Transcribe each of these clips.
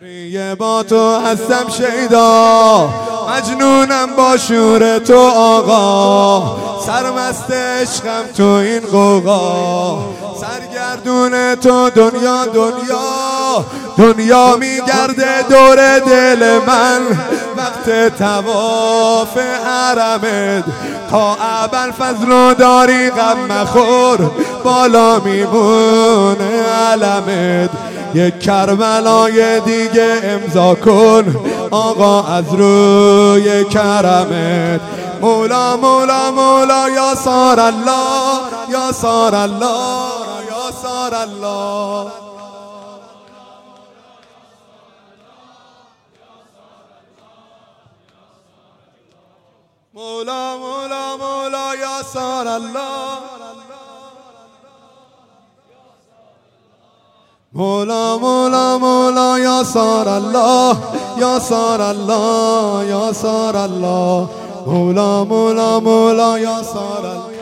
یه با تو هستم شیدا، مجنونم با شور تو آقا، سرمست عشقم تو این غوغا، سرگردون تو دنیا دنیا دنیا میگرده دور دل من، وقت طواف حرمت تا ابوالفضل رو داری غم مخور، بالا میمونه علمت، یک کربلای دیگه امضا کن آقا از روی کرمت. مولا مولا مولا یا سار الله یا سار الله یا سار الله. مولا مولا مولا یا سار الله. مولا مولا مولا یا سار الله یا سار الله یا سار الله. مولا مولا مولا یا سار الله.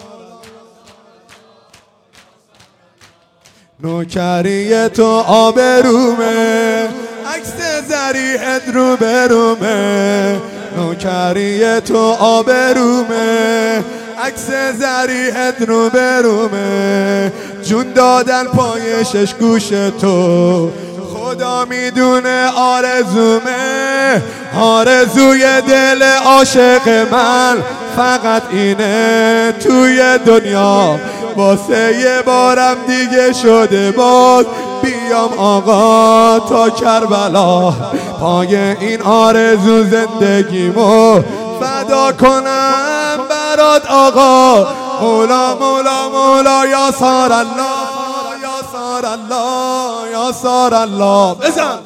نوکری تو آبرومه، عکس ذریعت رو برومه، نوکری تو آبرومه، عکس ذریعت رو برومه، جون دادن پای شش گوش تو، خدا میدونه آرزومه، آرزوی دل عاشق من فقط اینه توی دنیا، واسه یه بارم دیگه شده باز بیام آقا تا کربلا، پای این آرزو زندگیمو فدا کنم برات آقا. مولا مولا مولا یا سار الله یا سار الله یا سار الله. بزن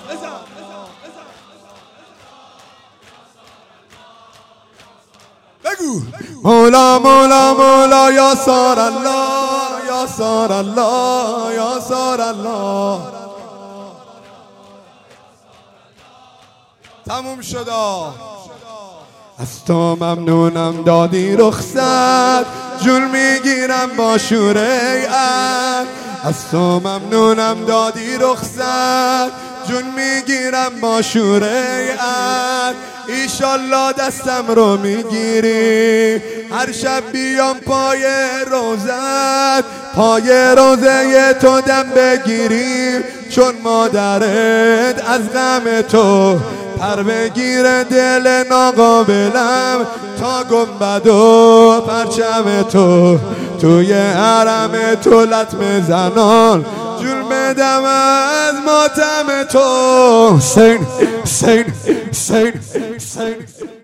بگو. مولا مولا مولا یا سار الله یا سار الله یا سار الله. تموم شدا. از تو ممنونم دادی رخصت، جون میگیرم با شوریت، از تو ممنونم دادی رخصت، جون میگیرم با شوریت، ایشالله دستم رو میگیری هر شب بیام پای روزت، پای روزه تو دم بگیریم، چون مادرت از غم تو پر بگیره دل ناقابلم، تا گنبد و پرچم تو توی حرم تو لطمه زنان، جون بدم از ماتم تو. حسین حسین حسین حسین.